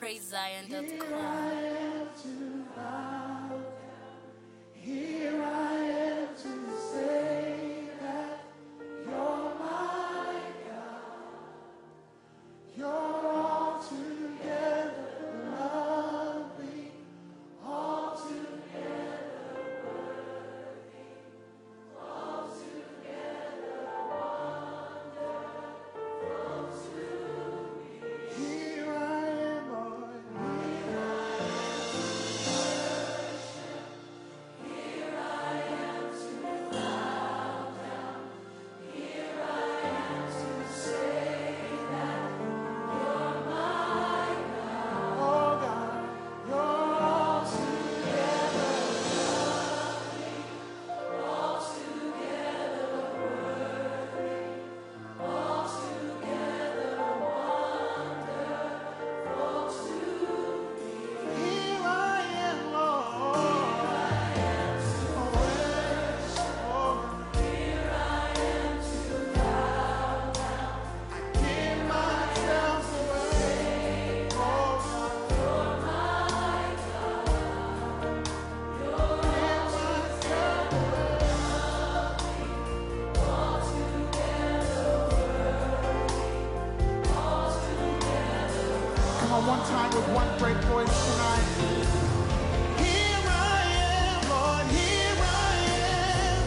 praisezion.com. Here I am to say that you're my God. You're altogether lovely, altogether worthy, altogether wonderful to me. Here I am, Lord. Here I Come on, one time with one great voice tonight. Here I am, Lord, here I am.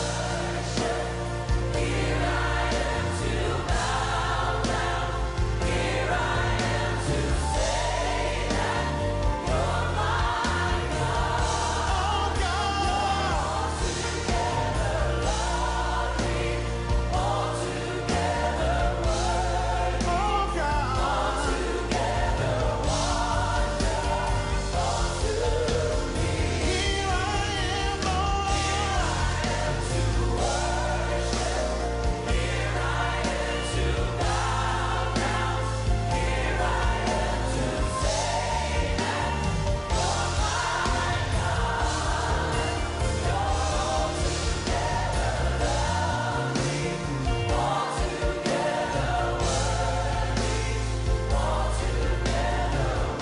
Here I am to bow down. Here I am to say that you're my God. Oh God, altogether lovely, altogether worthy. Oh God, altogether wonderful to me. Here I am, Lord. Here I am to worship. Here I am to bow down. Here I am to say that you're my God. You're altogether lovely, altogether worthy, altogether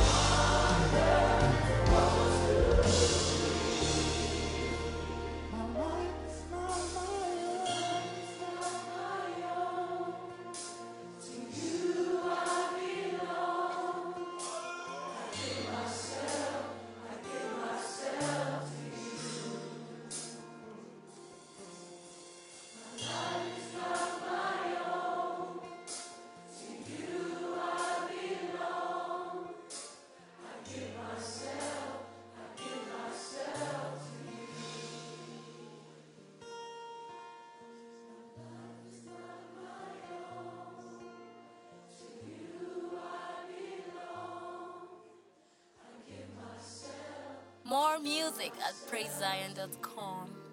wonderful to me. My life is not my own, it's not my own. To you I belong. I give myself to you. My life is not my own. To you I belong. I give myself to you. My life is not my own. To you I belong. I give myself. More music at praisezion.com.